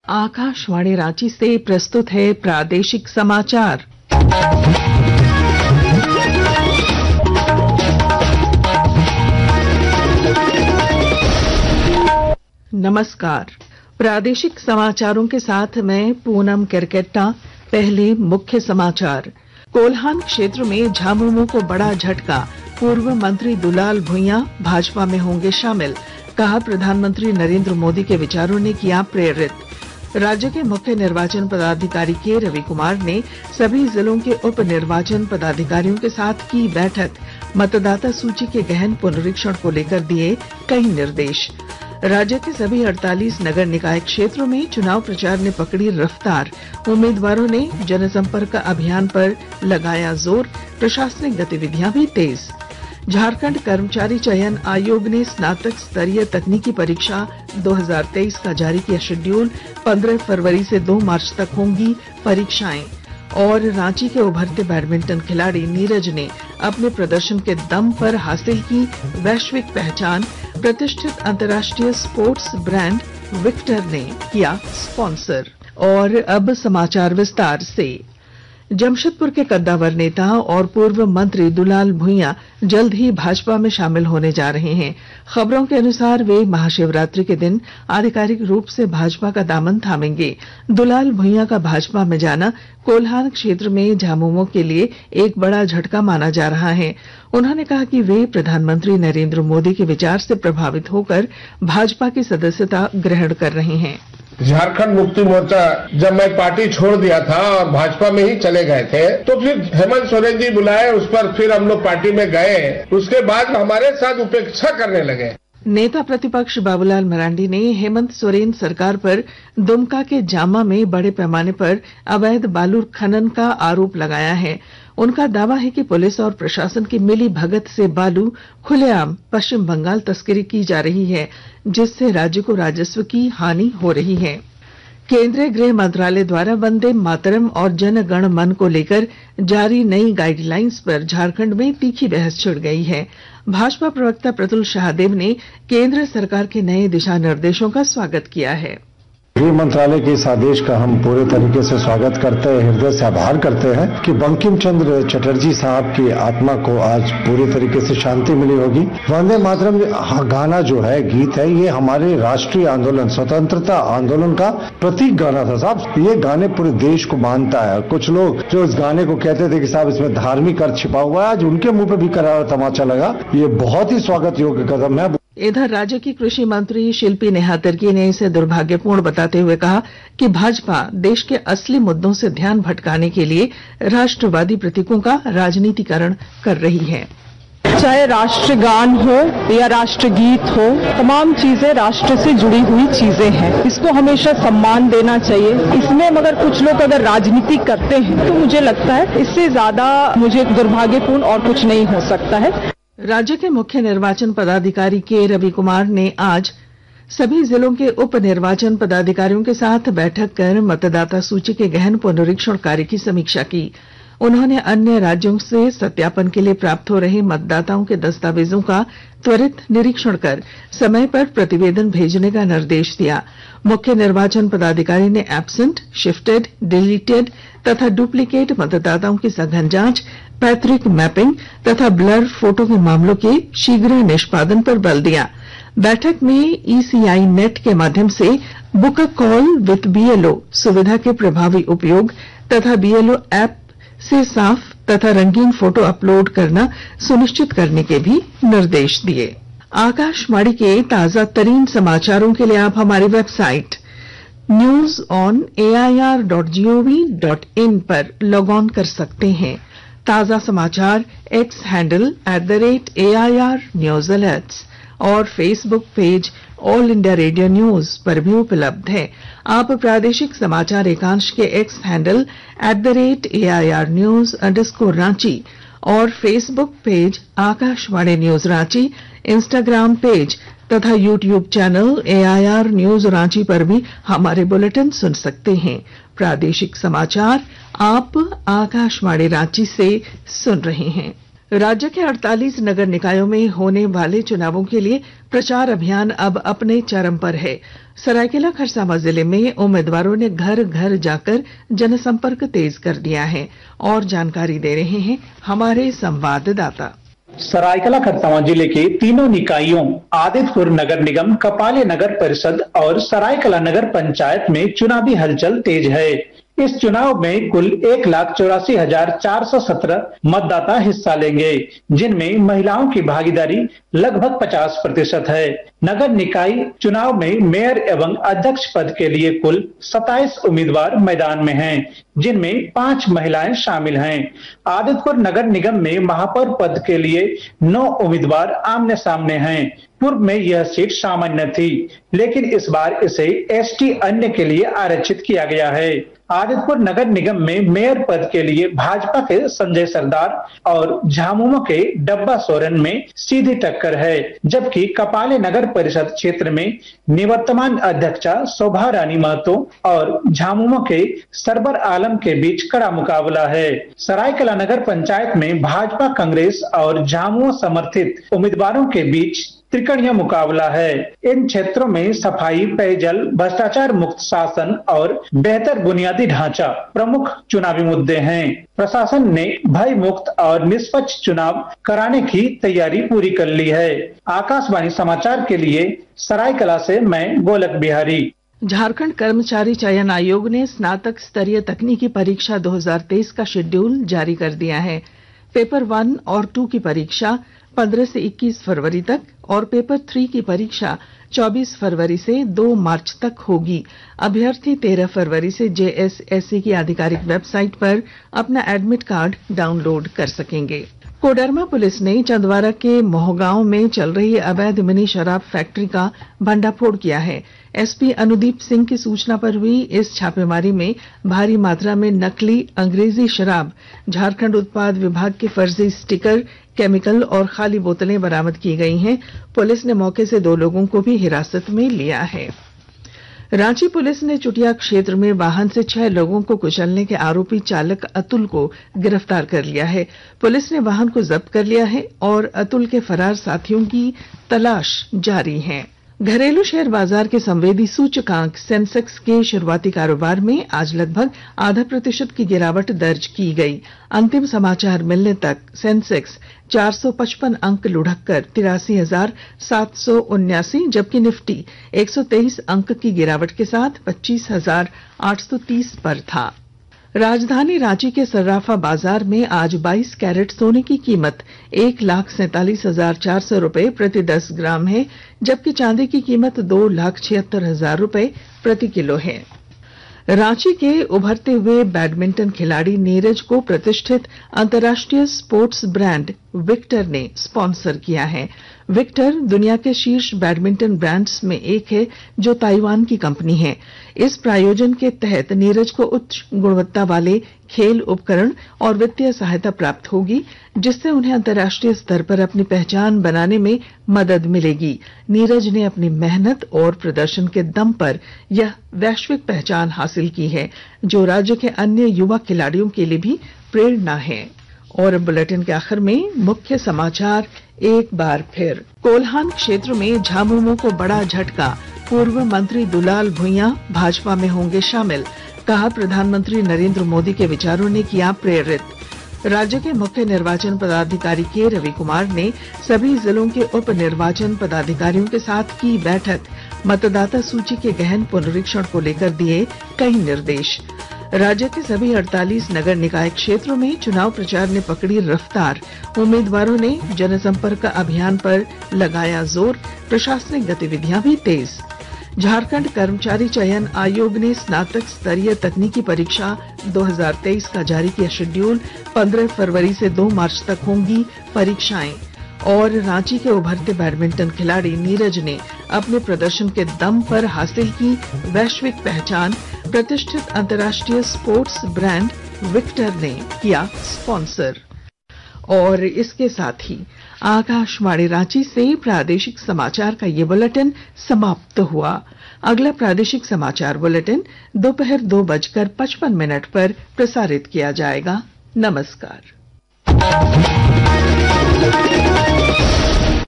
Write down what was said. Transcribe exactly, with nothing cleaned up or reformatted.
आकाशवाणी रांची से प्रस्तुत है प्रादेशिक समाचार। नमस्कार, प्रादेशिक समाचारों के साथ मैं पूनम केरकेट्टा। पहले मुख्य समाचार। कोल्हान क्षेत्र में झामुमो को बड़ा झटका, पूर्व मंत्री दुलाल भुइयां भाजपा में होंगे शामिल, कहा प्रधानमंत्री नरेंद्र मोदी के विचारों ने किया प्रेरित। राज्य के मुख्य निर्वाचन पदाधिकारी के रवि कुमार ने सभी जिलों के उप निर्वाचन पदाधिकारियों के साथ की बैठक, मतदाता सूची के गहन पुनरीक्षण को लेकर दिए कई निर्देश। राज्य के सभी अड़तालीस नगर निकाय क्षेत्रों में चुनाव प्रचार ने पकड़ी रफ्तार, उम्मीदवारों ने जनसंपर्क अभियान पर लगाया जोर, प्रशासनिक गतिविधियां भी तेज। झारखंड कर्मचारी चयन आयोग ने स्नातक स्तरीय तकनीकी परीक्षा दो हज़ार तेईस का जारी किया शेड्यूल, पंद्रह फरवरी से दो मार्च तक होंगी परीक्षाएं। और रांची के उभरते बैडमिंटन खिलाड़ी नीरज ने अपने प्रदर्शन के दम पर हासिल की वैश्विक पहचान, प्रतिष्ठित अंतर्राष्ट्रीय स्पोर्ट्स ब्रांड विक्टर ने किया स्पॉन्सर। और अब समाचार विस्तार से। जमशेदपुर के कद्दावर नेता और पूर्व मंत्री दुलाल भुइयां जल्द ही भाजपा में शामिल होने जा रहे हैं। खबरों के अनुसार वे महाशिवरात्रि के दिन आधिकारिक रूप से भाजपा का दामन थामेंगे। दुलाल भुइयां का भाजपा में जाना कोल्हान क्षेत्र में झामुमो के लिए एक बड़ा झटका माना जा रहा है। उन्होंने कहा कि वे प्रधानमंत्री नरेंद्र मोदी के विचार से प्रभावित होकर भाजपा की सदस्यता ग्रहण कर रहे हैं। झारखंड मुक्ति मोर्चा जब मैं पार्टी छोड़ दिया था और भाजपा में ही चले गए थे, तो फिर हेमंत सोरेन जी बुलाए, उस पर फिर हम लोग पार्टी में गए। उसके बाद हमारे साथ उपेक्षा करने लगे। नेता प्रतिपक्ष बाबूलाल मरांडी ने हेमंत सोरेन सरकार पर दुमका के जामा में बड़े पैमाने पर अवैध बालू खनन का आरोप लगाया है। उनका दावा है कि पुलिस और प्रशासन की मिली भगत से बालू खुलेआम पश्चिम बंगाल तस्करी की जा रही है, जिससे राज्य को राजस्व की हानि हो रही है। केंद्रीय गृह मंत्रालय द्वारा वंदे मातरम और जन गण मन को लेकर जारी नई गाइडलाइंस पर झारखंड में तीखी बहस छिड़ गई है। भाजपा प्रवक्ता प्रतुल शाहदेव ने केंद्र सरकार के नए दिशा निर्देशों का स्वागत किया है। गृह मंत्रालय के इस आदेश का हम पूरे तरीके से स्वागत करते हैं, हृदय से आभार करते हैं कि बंकिम चंद्र चटर्जी साहब की आत्मा को आज पूरी तरीके से शांति मिली होगी। वंदे मातरम गाना जो है, गीत है, ये हमारे राष्ट्रीय आंदोलन, स्वतंत्रता आंदोलन का प्रतीक गाना था साहब। ये गाने पूरे देश को मानता है। कुछ लोग जो इस गाने को कहते थे कि साहब इसमें धार्मिक अर्थ छिपा हुआ है, आज उनके मुंह पे भी करारा तमाचा लगा। ये बहुत ही स्वागत योग्य कदम है। इधर राज्य की कृषि मंत्री शिल्पी नेहा तिर्की ने इसे दुर्भाग्यपूर्ण बताते हुए कहा कि भाजपा देश के असली मुद्दों से ध्यान भटकाने के लिए राष्ट्रवादी प्रतीकों का राजनीतिकरण कर रही है। चाहे राष्ट्रगान हो या राष्ट्रगीत हो, तमाम चीजें राष्ट्र से जुड़ी हुई चीजें हैं। इसको हमेशा सम्मान देना चाहिए। इसमें मगर कुछ लोग अगर राजनीति करते हैं तो मुझे लगता है इससे ज्यादा मुझे दुर्भाग्यपूर्ण और कुछ नहीं हो सकता है। राज्य के मुख्य निर्वाचन पदाधिकारी के रवि कुमार ने आज सभी जिलों के उप निर्वाचन पदाधिकारियों के साथ बैठक कर मतदाता सूची के गहन पुनरीक्षण कार्य की समीक्षा की। उन्होंने अन्य राज्यों से सत्यापन के लिए प्राप्त हो रहे मतदाताओं के दस्तावेजों का त्वरित निरीक्षण कर समय पर प्रतिवेदन भेजने का निर्देश दिया। मुख्य निर्वाचन पदाधिकारी ने एब्सेंट, शिफ्टेड, डिलीटेड तथा डुप्लीकेट मतदाताओं की सघन जांच, पैतृक मैपिंग तथा ब्लर फोटो के मामलों के शीघ्र निष्पादन पर बल दिया। बैठक में ईसीआई नेट के माध्यम से book a call with BLO सुविधा के प्रभावी उपयोग तथा बीएलओ ऐप से साफ तथा रंगीन फोटो अपलोड करना सुनिश्चित करने के भी निर्देश दिए। आकाशवाणी के ताजा तरीन समाचारों के लिए आप हमारी website news on A I R dot G O V dot in पर लॉग ऑन कर सकते हैं। ताजा समाचार X handle at the rate A I R news alerts और Facebook page All India Radio news पर भी उपलब्ध है। आप प्रादेशिक समाचार एकांश के X handle at the rate A I R news underscore Ranchi और Facebook page Akashvani news Ranchi, Instagram page तथा YouTube channel A I R news Ranchi पर भी हमारे बुलेटिन सुन सकते हैं। प्रादेशिक समाचार आप आकाशवाणी रांची से सुन रहे हैं। राज्य के अड़तालीस नगर निकायों में होने वाले चुनावों के लिए प्रचार अभियान अब अपने चरम पर है। सरायकेला खरसावां जिले में उम्मीदवारों ने घर घर जाकर जनसंपर्क तेज कर दिया है और जानकारी दे रहे हैं हमारे संवाददाता। सरायकेला खरसावां जिले के तीनों निकायों आदित्यपुर नगर निगम, कपाले नगर परिषद और सरायकेला नगर पंचायत में चुनावी हलचल तेज है। इस चुनाव में कुल एक लाख चौरासी हजार चार सौ सत्रह मतदाता हिस्सा लेंगे, जिनमें महिलाओं की भागीदारी लगभग पचास प्रतिशत है। नगर निकाय चुनाव में मेयर एवं अध्यक्ष पद के लिए कुल सत्ताईस उम्मीदवार मैदान में हैं, जिनमें पांच महिलाएं शामिल हैं। आदित्यपुर नगर निगम में महापौर पद के लिए नौ उम्मीदवार आमने सामने हैं। पूर्व में यह सीट सामान्य थी, लेकिन इस बार इसे एसटी अन्य के लिए आरक्षित किया गया है। आदित्यपुर नगर निगम में मेयर पद के लिए भाजपा के संजय सरदार और झामुमो के डब्बा सोरेन में सीधी टक्कर है, जबकि कपाले नगर परिषद क्षेत्र में निवर्तमान अध्यक्षा शोभा रानी महतो और झामुमो के सरबर आलम के बीच कड़ा मुकाबला है। सरायकेला नगर पंचायत में भाजपा, कांग्रेस और झामुमो समर्थित उम्मीदवारों के बीच त्रिकोणीय मुकाबला है। इन क्षेत्रों में सफाई, पेयजल, भ्रष्टाचार मुक्त शासन और बेहतर बुनियादी ढांचा प्रमुख चुनावी मुद्दे हैं। प्रशासन ने भय मुक्त और निष्पक्ष चुनाव कराने की तैयारी पूरी कर ली है। आकाशवाणी समाचार के लिए सरायकेला से मैं गोलक बिहारी। झारखंड कर्मचारी चयन आयोग ने स्नातक स्तरीय तकनीकी परीक्षा दो हज़ार तेईस का शेड्यूल जारी कर दिया है। पेपर वन और टू की परीक्षा पंद्रह से इक्कीस फरवरी तक और पेपर थ्री की परीक्षा चौबीस फरवरी से दो मार्च तक होगी। अभ्यर्थी तेरह फरवरी से जेएसएससी की आधिकारिक वेबसाइट पर अपना एडमिट कार्ड डाउनलोड कर सकेंगे। कोडरमा पुलिस ने चंदवारा के मोहगांव में चल रही अवैध मिनी शराब फैक्ट्री का भंडाफोड़ किया है। एसपी अनुदीप सिंह की सूचना पर हुई इस छापेमारी में भारी मात्रा में नकली अंग्रेजी शराब, झारखंड उत्पाद विभाग के फर्जी स्टिकर, केमिकल और खाली बोतलें बरामद की गई हैं। पुलिस ने मौके से दो लोगों को भी हिरासत में लिया है। रांची पुलिस ने चुटिया क्षेत्र में वाहन से छह लोगों को कुचलने के आरोपी चालक अतुल को गिरफ्तार कर लिया है। पुलिस ने वाहन को जब्त कर लिया है और अतुल के फरार साथियों की तलाश जारी है। घरेलू शेयर बाजार के संवेदी सूचकांक सेंसेक्स के शुरुआती कारोबार में आज लगभग आधा प्रतिशत की गिरावट दर्ज की गई। अंतिम समाचार मिलने तक सेंसेक्स चार सौ पचपन अंक लुढ़ककर तिरासी हजार सात सौ उन्यासी, जबकि निफ्टी एक सौ तेईस अंक की गिरावट के साथ पच्चीस हजार आठ सौ तीस पर था। राजधानी रांची के सर्राफा बाजार में आज बाईस कैरेट सोने की कीमत एक लाख सैंतालीस हजार चार सौ रूपये प्रति दस ग्राम है, जबकि चांदी की कीमत दो लाख छिहत्तर हजार रूपये प्रति किलो है। रांची के उभरते हुए बैडमिंटन खिलाड़ी नीरज को प्रतिष्ठित अंतर्राष्ट्रीय स्पोर्ट्स ब्रांड विक्टर ने स्पॉन्सर किया है। विक्टर दुनिया के शीर्ष बैडमिंटन ब्रांड्स में एक है, जो ताइवान की कंपनी है। इस प्रायोजन के तहत नीरज को उच्च गुणवत्ता वाले खेल उपकरण और वित्तीय सहायता प्राप्त होगी, जिससे उन्हें अंतर्राष्ट्रीय स्तर पर अपनी पहचान बनाने में मदद मिलेगी। नीरज ने अपनी मेहनत और प्रदर्शन के दम पर यह वैश्विक पहचान हासिल की है, जो राज्य के अन्य युवा खिलाड़ियों के लिए भी प्रेरणा है। और बुलेटिन के आखिर में मुख्य समाचार एक बार फिर। कोल्हान क्षेत्र में झामुमो को बड़ा झटका, पूर्व मंत्री दुलाल भुइयां भाजपा में होंगे शामिल, कहा प्रधानमंत्री नरेंद्र मोदी के विचारों ने किया प्रेरित। राज्य के मुख्य निर्वाचन पदाधिकारी के रवि कुमार ने सभी जिलों के उप निर्वाचन पदाधिकारियों के साथ की बैठक, मतदाता सूची के गहन पुनरीक्षण को लेकर दिए कई निर्देश। राज्य के सभी अड़तालीस नगर निकाय क्षेत्रों में चुनाव प्रचार ने पकड़ी रफ्तार, उम्मीदवारों ने जनसंपर्क अभियान पर लगाया जोर, प्रशासनिक गतिविधियां भी तेज। झारखंड कर्मचारी चयन आयोग ने स्नातक स्तरीय तकनीकी परीक्षा दो हज़ार तेईस का जारी किया शेड्यूल, पंद्रह फरवरी से दो मार्च तक होंगी परीक्षाएं। और रांची के उभरते बैडमिंटन खिलाड़ी नीरज ने अपने प्रदर्शन के दम पर हासिल की वैश्विक पहचान, प्रतिष्ठित अंतर्राष्ट्रीय स्पोर्ट्स ब्रांड विक्टर ने किया स्पॉन्सर। और इसके साथ ही आकाशवाणी रांची से प्रादेशिक समाचार का ये बुलेटिन समाप्त हुआ। अगला प्रादेशिक समाचार बुलेटिन दोपहर दो बजकर पचपन मिनट पर प्रसारित किया जाएगा। नमस्कार।